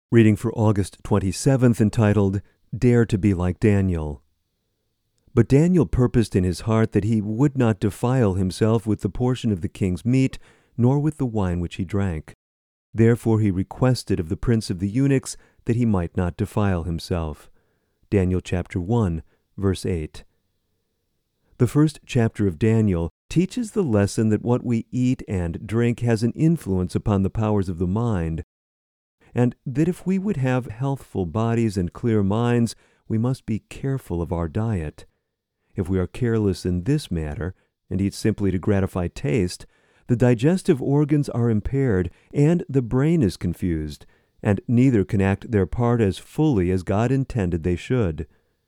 Reading for August 27th, entitled, Dare to be like Daniel. But Daniel purposed in his heart that he would not defile himself with the portion of the king's meat, nor with the wine which he drank. Therefore he requested of the prince of the eunuchs that he might not defile himself. Daniel chapter 1, verse 8. The first chapter of Daniel teaches the lesson that what we eat and drink has an influence upon the powers of the mind, and that if we would have healthful bodies and clear minds, we must be careful of our diet. If we are careless in this matter, and eat simply to gratify taste, the digestive organs are impaired, and the brain is confused, and neither can act their part as fully as God intended they should.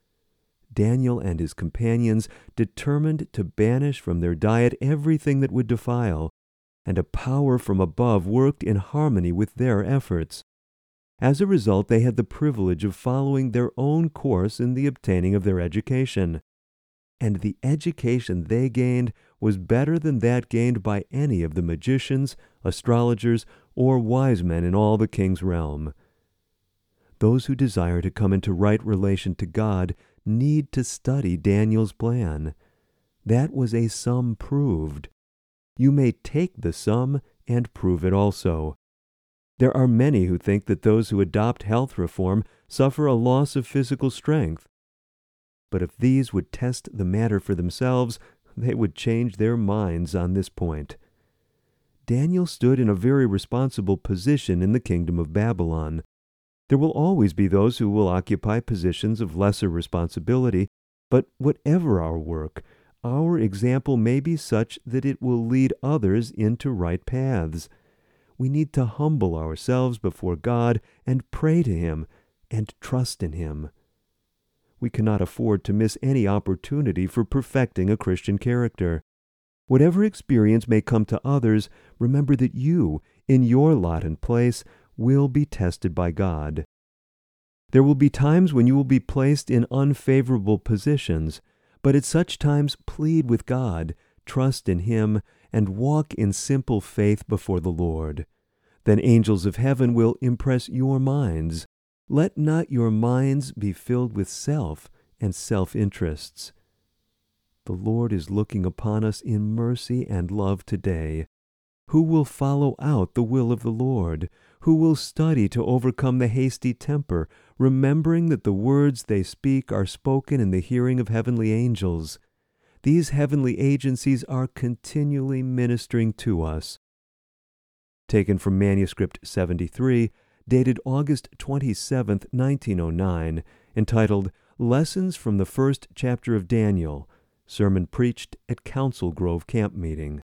Daniel and his companions determined to banish from their diet everything that would defile, and a power from above worked in harmony with their efforts. As a result, they had the privilege of following their own course in the obtaining of their education. And the education they gained was better than that gained by any of the magicians, astrologers, or wise men in all the king's realm. Those who desire to come into right relation to God need to study Daniel's plan. That was a sum proved. You may take the sum and prove it also. There are many who think that those who adopt health reform suffer a loss of physical strength. But if these would test the matter for themselves, they would change their minds on this point. Daniel stood in a very responsible position in the kingdom of Babylon. There will always be those who will occupy positions of lesser responsibility, but whatever our work, our example may be such that it will lead others into right paths. We need to humble ourselves before God and pray to Him and trust in Him. We cannot afford to miss any opportunity for perfecting a Christian character. Whatever experience may come to others, remember that you, in your lot and place, will be tested by God. There will be times when you will be placed in unfavorable positions, but at such times plead with God, trust in Him, and walk in simple faith before the Lord. Then angels of heaven will impress your minds. Let not your minds be filled with self and self-interests. The Lord is looking upon us in mercy and love today. Who will follow out the will of the Lord? Who will study to overcome the hasty temper, remembering that the words they speak are spoken in the hearing of heavenly angels? These heavenly agencies are continually ministering to us. Taken from Manuscript 73, dated August 27, 1909, entitled Lessons from the First Chapter of Daniel, sermon preached at Council Grove Camp Meeting.